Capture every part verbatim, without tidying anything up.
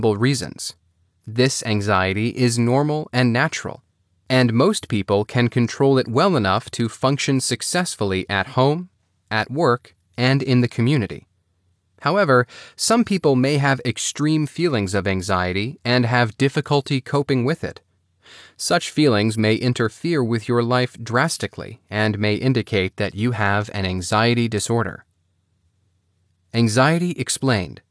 reasons. This anxiety is normal and natural, and most people can control it well enough to function successfully at home, at work, and in the community. However, some people may have extreme feelings of anxiety and have difficulty coping with it. Such feelings may interfere with your life drastically and may indicate that you have an anxiety disorder. Anxiety explained.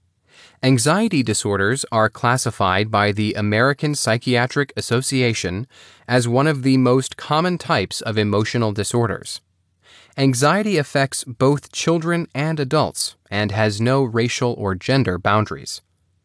Anxiety disorders are classified by the American Psychiatric Association as one of the most common types of emotional disorders. Anxiety affects both children and adults and has no racial or gender boundaries.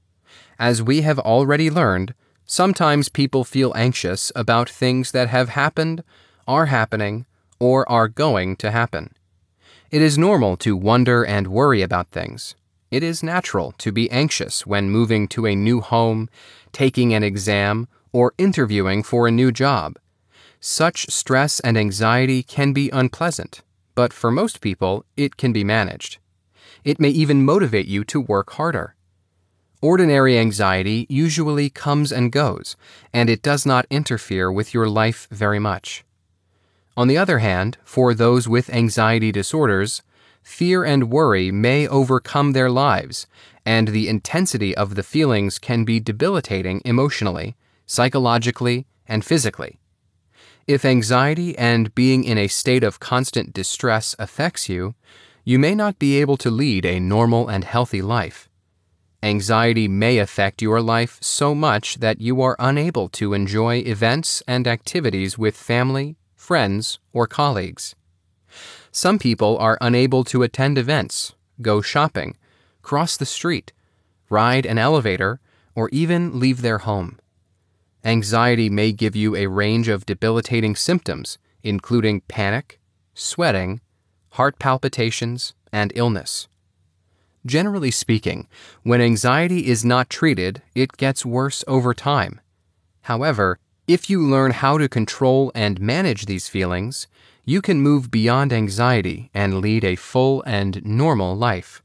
As we have already learned, sometimes people feel anxious about things that have happened, are happening, or are going to happen. It is normal to wonder and worry about things. It is natural to be anxious when moving to a new home, taking an exam, or interviewing for a new job. Such stress and anxiety can be unpleasant, but for most people, it can be managed. It may even motivate you to work harder. Ordinary anxiety usually comes and goes, and it does not interfere with your life very much. On the other hand, for those with anxiety disorders, fear and worry may overcome their lives, and the intensity of the feelings can be debilitating emotionally, psychologically, and physically. If anxiety and being in a state of constant distress affects you, you may not be able to lead a normal and healthy life. Anxiety may affect your life so much that you are unable to enjoy events and activities with family, friends, or colleagues. Some people are unable to attend events, go shopping, cross the street, ride an elevator, or even leave their home. Anxiety may give you a range of debilitating symptoms, including panic, sweating, heart palpitations, and illness. Generally speaking, when anxiety is not treated, it gets worse over time. However, if you learn how to control and manage these feelings, you can move beyond anxiety and lead a full and normal life.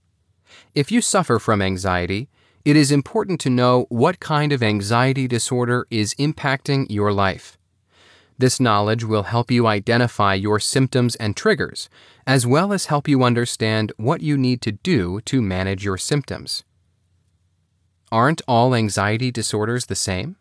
If you suffer from anxiety, it is important to know what kind of anxiety disorder is impacting your life. This knowledge will help you identify your symptoms and triggers, as well as help you understand what you need to do to manage your symptoms. Aren't all anxiety disorders the same?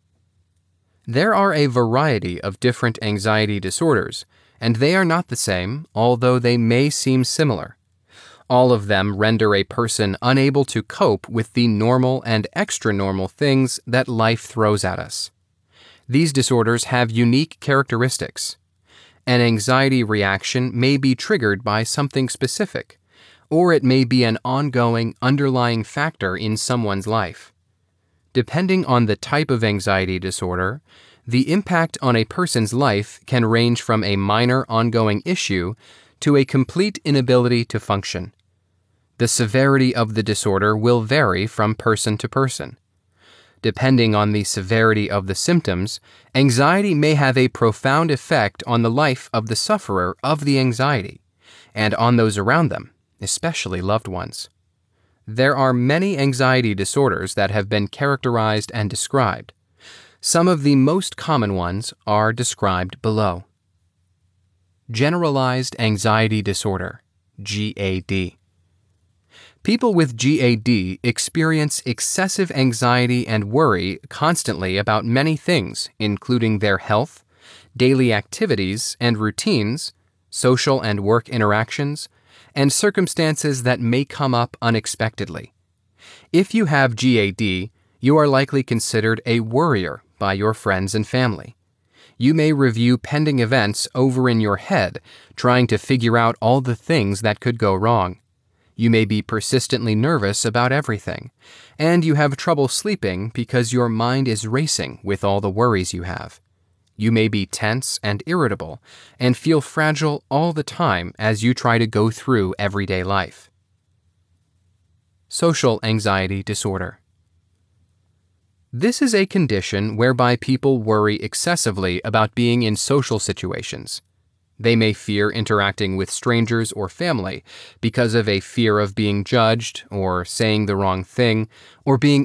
There are a variety of different anxiety disorders, and they are not the same, although they may seem similar. All of them render a person unable to cope with the normal and extra-normal things that life throws at us. These disorders have unique characteristics. An anxiety reaction may be triggered by something specific, or it may be an ongoing, underlying factor in someone's life. Depending on the type of anxiety disorder, the impact on a person's life can range from a minor ongoing issue to a complete inability to function. The severity of the disorder will vary from person to person. Depending on the severity of the symptoms, anxiety may have a profound effect on the life of the sufferer of the anxiety, and on those around them, especially loved ones. There are many anxiety disorders that have been characterized and described. Some of the most common ones are described below. Generalized Anxiety Disorder, G A D. People with G A D experience excessive anxiety and worry constantly about many things, including their health, daily activities and routines, social and work interactions, and circumstances that may come up unexpectedly. If you have G A D, you are likely considered a worrier by your friends and family. You may review pending events over in your head, trying to figure out all the things that could go wrong. You may be persistently nervous about everything, and you have trouble sleeping because your mind is racing with all the worries you have. You may be tense and irritable and feel fragile all the time as you try to go through everyday life. Social Anxiety Disorder. This is a condition whereby people worry excessively about being in social situations. They may fear interacting with strangers or family because of a fear of being judged or saying the wrong thing or being